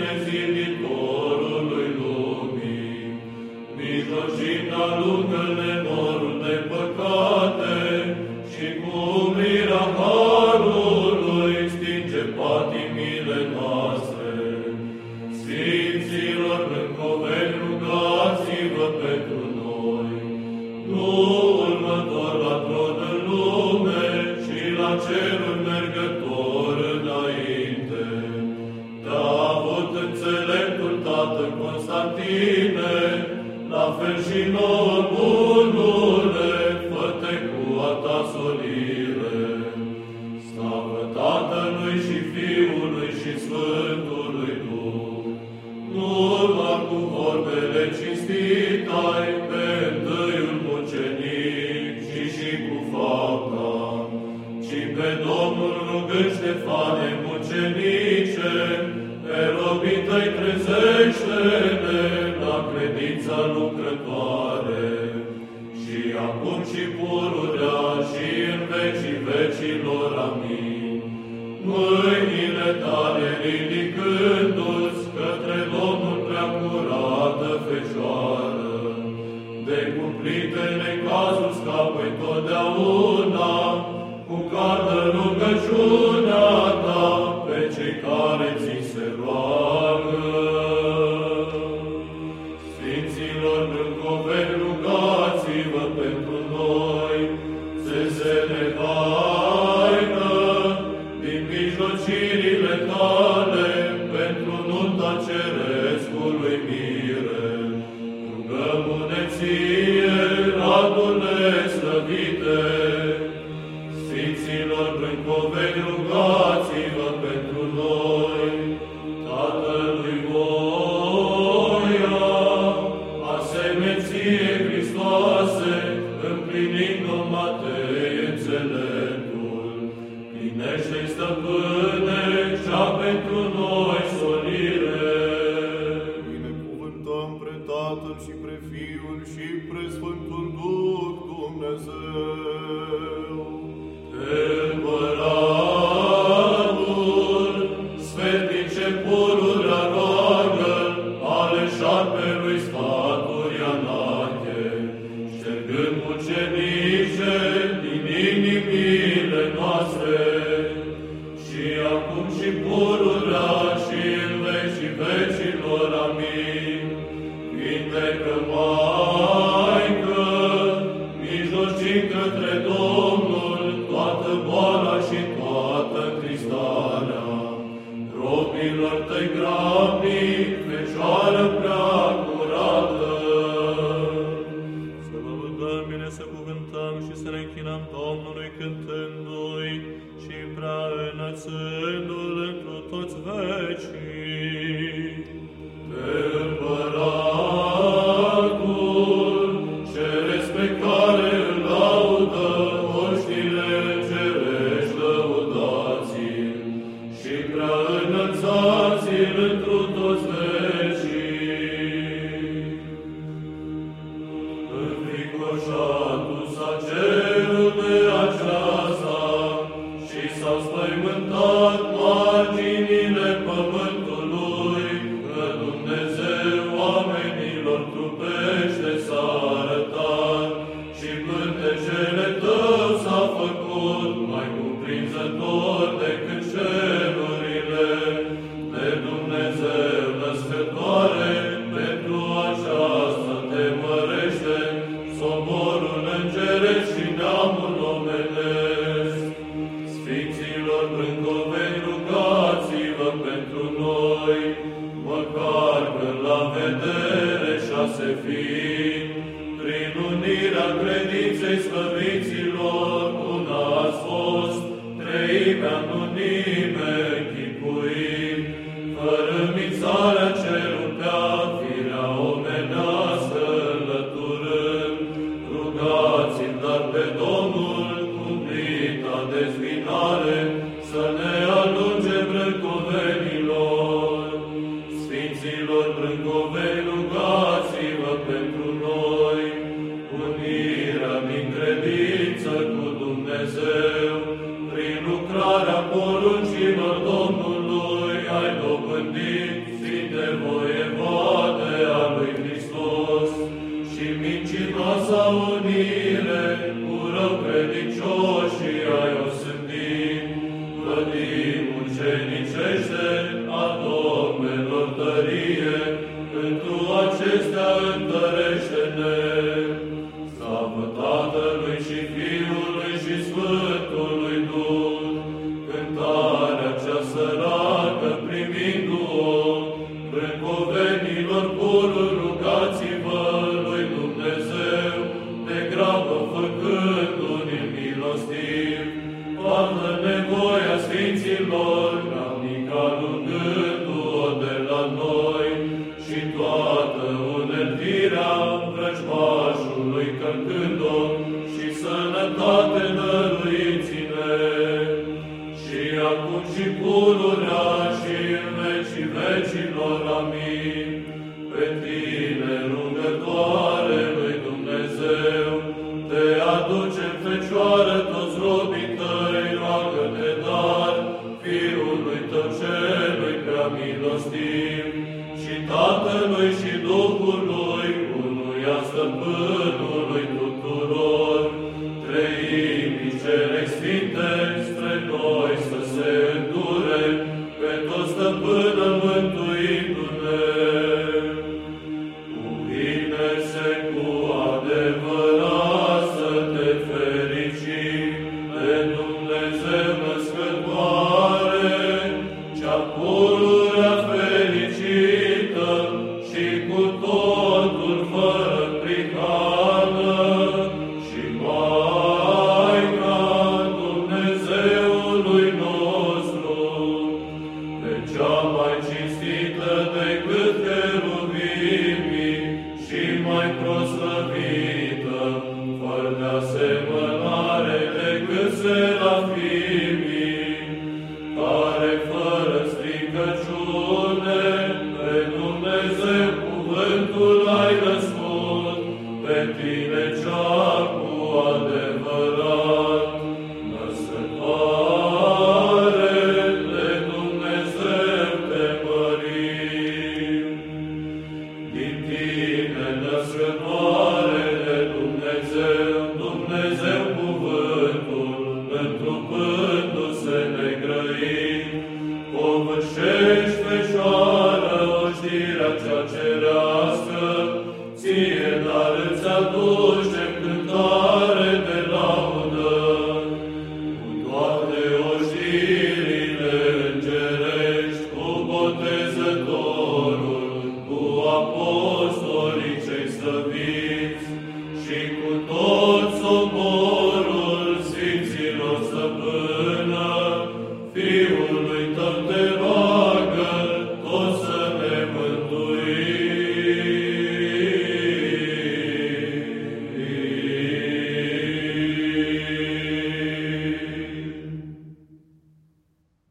tine, ziditorului lumii, mijlocina lungă-ne norul de păcate și cu umbrirea harului stinge patimile noastre. Sfinților brâncoveni, rugați-vă pentru noi, nu următor la tron în lume, ci la ceruri mergător înainte. Te-a avut înțeleptul Tată Constantine, la fel și nouă, bunule, fă-te cu a ta solire. Slavă Tatălui și Fiului și Sfântului Duh, nu doar cu vorbele cinstite-ai pe întâiul mucenic, ci și cu fapta, ci pe Domnul rugând Ștefane mucenice, pe robii tăi trezește-ne la credința lucrătoare, și acum și pururea și în vecii vecilor. Amin. Mâinile tale ridicându-ți către Domnul prea curată Fecioară, de cumplite necazuri scapă-i totdeauna, cu cardă rugăciunea ta pe cei care ți se roagă. Sfinților brâncoveni, rugați-vă pentru noi, țesele haină din mijlocirile tale pentru nunta cerescului mire. Rugăm-ne ție, radule slăvite. Sfinților brâncoveni, rugați-vă pentru noi, Tatălui voia, asemenție Hristoase, împlinind-o Matei înțeleptul, plinește-i, Stăpâne, cea pentru noi solire. Binecuvântăm pre Tatăl și pre Fiul și pre Sfântul Duh Dumnezeu. Împăratul, sfetnice pururea roagă ale șarpelui sfaturi Anache, ștergând mucenice din inimile noastre, și acum și pururea și în vecii vecilor. Amin. Vindecă, Maică, mijlocind către Domnul toată boala și toată întristarea robilor tăi grabnic, Fecioară prea curată. Să vă rugăm bine, să cuvântăm și să ne închinăm Domnului cântându-i și prea înălțându-L întru toți vecii. Pe Împăratul, ceresc pe care îl laudă oștile îngerești, lăudați-l și prea înălțați-l întru toți vecii. Înfricoșatul s-a cerul de aceasta și s-au spăimântat marginile pământului, că Dumnezeu oamenilor trupește s-a arătat și pântecele tău s-a făcut mai cuprinzător decât cerurile. De Dumnezeu născătoare, pentru aceasta te mărește soborul îngeresc și neamul omenesc. Sfinților brâncoveni, rugați-vă pentru noi, măcar că la vedere 6 fiind, prin unirea credinței slăviților, una ați fost, treimea în unime închipuind, fără mițarea cerupea, firea omenească înlăturând. Rugați-l dar pe Domnul cu plita dezbinare, să ne alunge brâncovenilor. Sfinților brângoveni, rugați-vă pentru noi, unirea din credință cu Dumnezeu, prin lucrarea poruncilor Domnului ai dobândit, vecilor. Amin. Pe tine, rugătoare lui Dumnezeu, te aducem, Fecioară, toți robii tăi, roagă-te, dar Fiului tău celui prea milostiv, și Tatălui și Duhului, unuia Stăpânului tuturor, treimii cele sfinte, spre noi să se îndure, pe toți stăpână mântuindu-ne. Cuvine-se cu adevărat să te fericim de Dumnezeu născătoare, cea pururea fericită și cu totul fără prihană, și Maica Dumnezeului nostru, pe cea mai cinstită decât cherubimii și mai proslăvită, fără de asemănare decât serafimii, care fără stricăciune pe Dumnezeu cuvântul ai născut, pe tine cea cu adevărat născătoare de Dumnezeu te mărim. Din tine, născătoare de Dumnezeu, Dumnezeu cuvântul, întrupându-se negrăit, povârșești, Fecioară, oștirea cea ce